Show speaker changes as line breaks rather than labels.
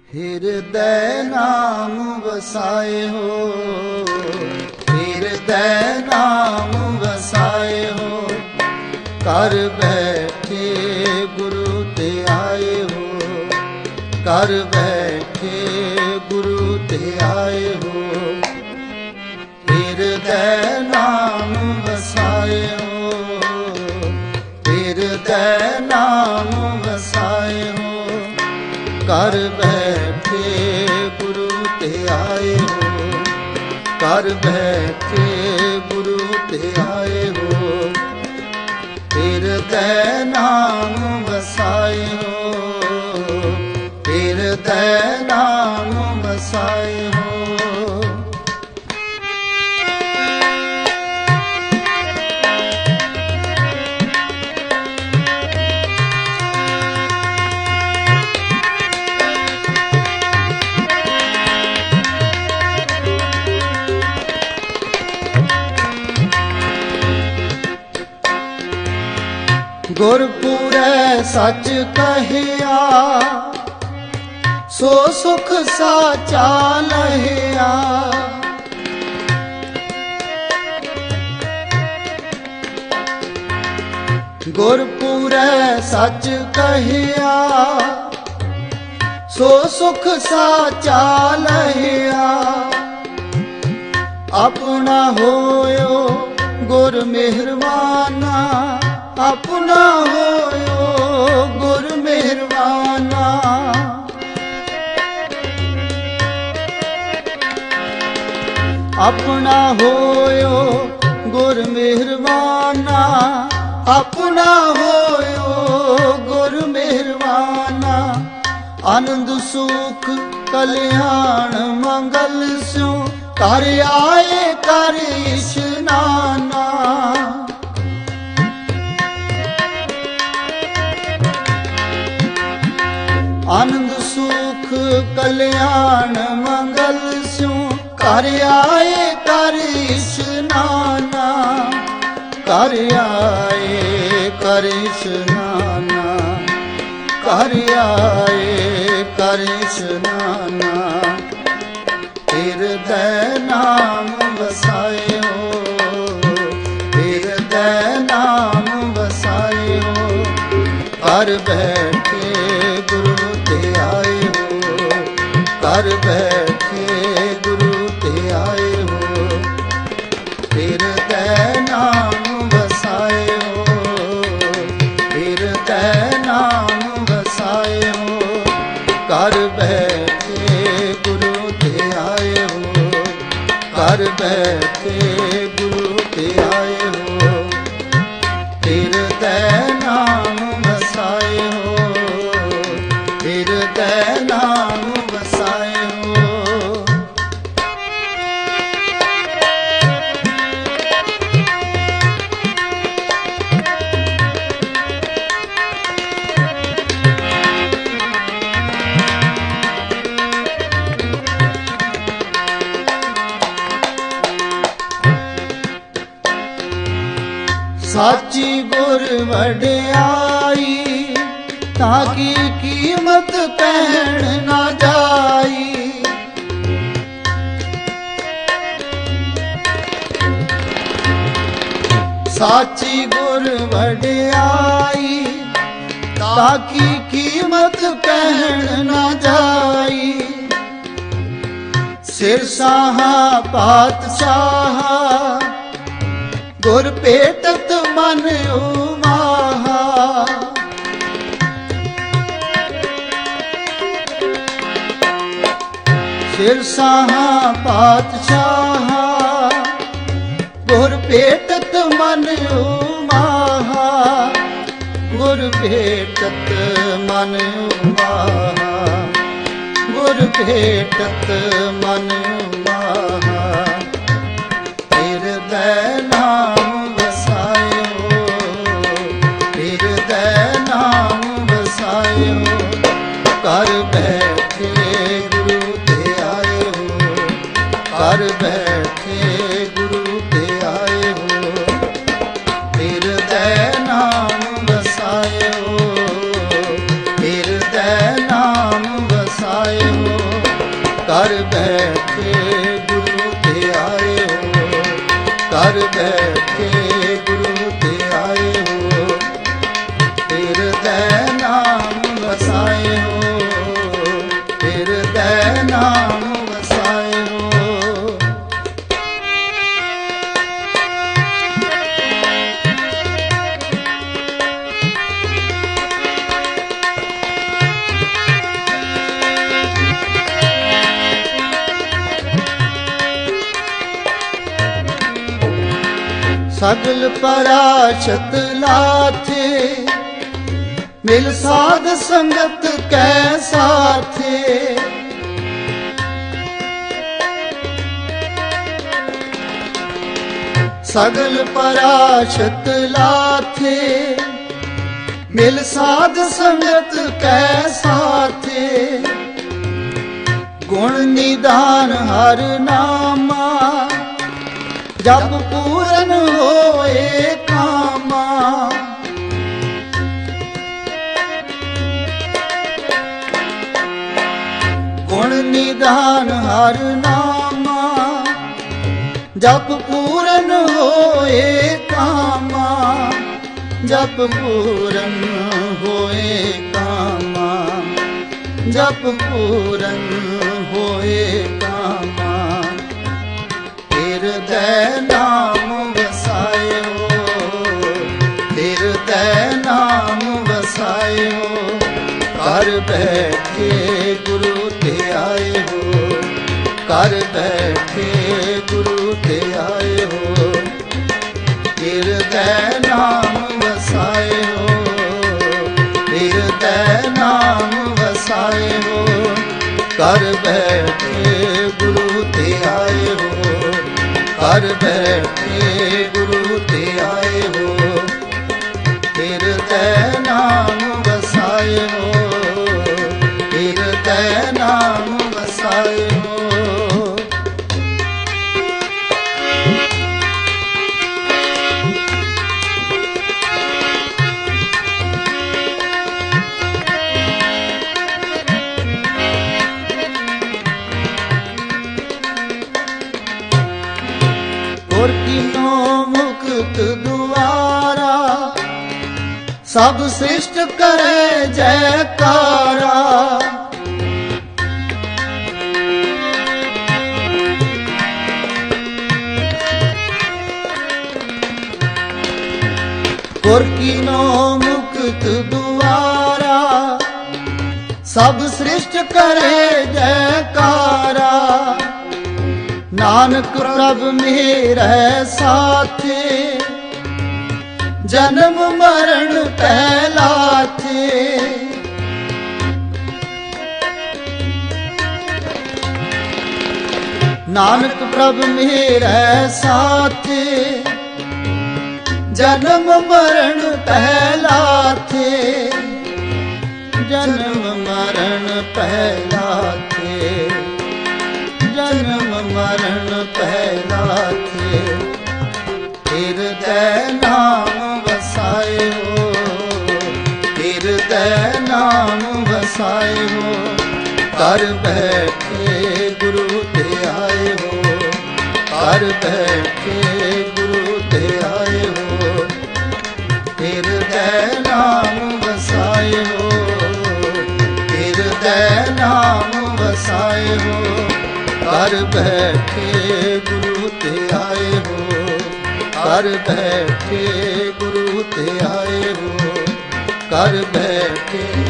हृदय नाम वसाए हो, हृदय नाम वसाए हो, कर बैठे गुरु ते आए हो, कर बैठे गुरु ते आए हो। हृदय नाम वसाए हो, हृदय नाम वसाए हो, कर बैठे गुरु ते आए हो, कर बैठे गुरु ते आए हो। हृदय नाम वसाए हो, हृदय नाम वसाए हो। गुरपुरै सच कहिया, सो सुख साचा लहिया। गुरपुरै सच कहिया, सो सुख साचा लहिया। अपना होयो गुर मेहरबाना, अपना होयो गुर मेहरबाना। अपना होयो गुर मेहरबाना, अपना होयो गुर मेहरबाना। आनंद सुख कल्याण मंगल स्यों, कर आए कर इशनाना। आनंद सुख कल्याण मंगल स्यों, कर आए कर इशनाना। कर आए कर इशनाना, कर आए कर इशनाना। हृदय नाम वसाए हो, हृदय नाम वसाए हो, कर बैठे गुरु ते आए हो, कर बैठे गुरु ते आए हो। हृदय नाम वसाए हो, हृदय नाम वसाए हो, कर बैठे गुरु ते आए हो, कर बैठे गुरु ते आए हो। हृदय नाम वसाए हो, हृदय नाम वसाए हो। साची गुर वड्याई, ताकि कीमत कहण ना जाई। साची गुर वड्याई, ताकि कीमत कहण ना जाई। सिर साहा पातशाहा, गुर पेटत मन उमाहा। सिर साहा पातशाहा, गुर पेटत मन उमाहा। गुर पेटत मन उमाहा, गुर पेटत मन उमाहा। हृदय नाम वसाए हो, हृदय नाम वसाए हो, कर बैठे गुरु ते आए हो, कर बैठे गुरु ते आए हो। हृदय नाम वसाए हो, हृदय नाम वसाए हो। ਬੈਠੇ ਗੁਰੂ ਤੇ ਆਏ ਹੋ, ਕਰ ਬੈਠੇ ਗੁਰੂ ਤੇ ਆਏ ਹੋ, ਹਿਰਦੈ ਨਾਮ ਵਸਾਏ ਹੋ, ਹਿਰਦੈ ਨਾਮ ਵਸਾਏ ਹੋ। ਸਗਲ ਪਰਾਸ਼ਤ ਲਾਥੇ, ਮਿਲ ਸਾਧ ਸੰਗਤ ਕੈ ਸਾਥੇ, ਸਗਲ ਪਰਾਸ਼ਤ ਲਾਥੇ, ਮਿਲ ਸਾਧ ਸੰਗਤ ਕੈ ਸਾਥੇ, ਗੁਣ ਨਿਦਾਨ ਹਰ ਨਾਮਾ, ਜਪ ਪੂਰਨ ਹੋਏ ਕਾਮਾ, ਗੁਣ ਨਿਦਾਨ ਹਰ ਨਾਮਾ, ਜਪ ਪੂਰਨ ਹੋਏ ਕਾਮਾ, ਜਪ ਪੂਰਨ ਹੋਏ ਕਾਮਾ, ਜਪ ਪੂਰਨ ਹੋਏ ਕਾਮਾ, ਹਿਰਦੈ ਨਾਮ ਵਸਾਇਓ, ਹਿਰਦੈ ਨਾਮ ਵਸਾਇਓ, ਕਰ ਬੈਠੇ ਗੁਰੂ ਤੇ ਆਏ ਹੋ, ਕਰ ਬੈਠੇ ਗੁਰੂ ਤੇ ਆਏ ਹੋ, ਹਿਰਦੈ ਨਾਮ ਵਸਾਇਓ, ਹਿਰਦੈ ਨਾਮ ਵਸਾਇਓ, ਕਰ ਬੈਠੇ ਗੁਰੂ ਤੇ ਆਏ ਹੋ, ਕਰ ਬੈਠੇ ਗੁਰੂ ਤੇ ਆਏ ਹੋ, ਹਿਰਦੈ ਨਾਮ ਵਸਾਇਓ, ਹਿਰਦੈ ਨਾਮ ਵਸਾਇਓ। ਗੁਰ ਕੀਨੋ ਮੁਕਤ ਦੁਆਰਾ, ਸਭ ਸ੍ਰਿਸ਼ਟ ਕਰੇ ਜੈਕਾਰਾ, ਗੁਰ ਕੀਨੋ ਮੁਕਤ ਦੁਆਰਾ, ਸਭ ਸ੍ਰਿਸ਼ਟ ਕਰੇ ਜੈਕਾਰਾ, ਨਾਨਕ ਪ੍ਰਭ ਮੇਰੇ ਸਾਥੇ, ਜਨਮ ਮਰਨ ਪਹਿਲਾਥੇ, ਨਾਨਕ ਪ੍ਰਭ ਮੇਰੇ ਸਾਥੇ, ਜਨਮ ਮਰਨ ਪਹਿਲਾਥੇ, ਜਨਮ ਮਰਨ ਪਹਿਲਾਥੇ, ਜਨਮ ਮਰਨ ਪਹਿਲਾਥੇ, ਹਿਰਦੈ ਨਾਮ ਵਸਾਇਓ, ਹਿਰਦੈ ਨਾਮ ਵਸਾਇਓ, ਕਰ ਬੈਠੇ ਗੁਰੂ ਤੇ ਆਏ ਹੋ, ਕਰ ਬੈਠੇ ਗੁਰੂ ਤੇ ਆਏ ਹੋ, ਹਿਰਦੈ ਨਾਮ ਵਸਾਇਓ, ਹਿਰਦੈ ਨਾਮ ਵਸਾਇਓ, ਕਰ ਬੈਠੇ ਗੁਰੂ ਤੇ ਆਏ ਹੋ, ਕਰ ਬੈਠੇ ਗੁਰੂ ਤੇ ਆਏ ਹੋ, ਕਰ ਬੈਠੇ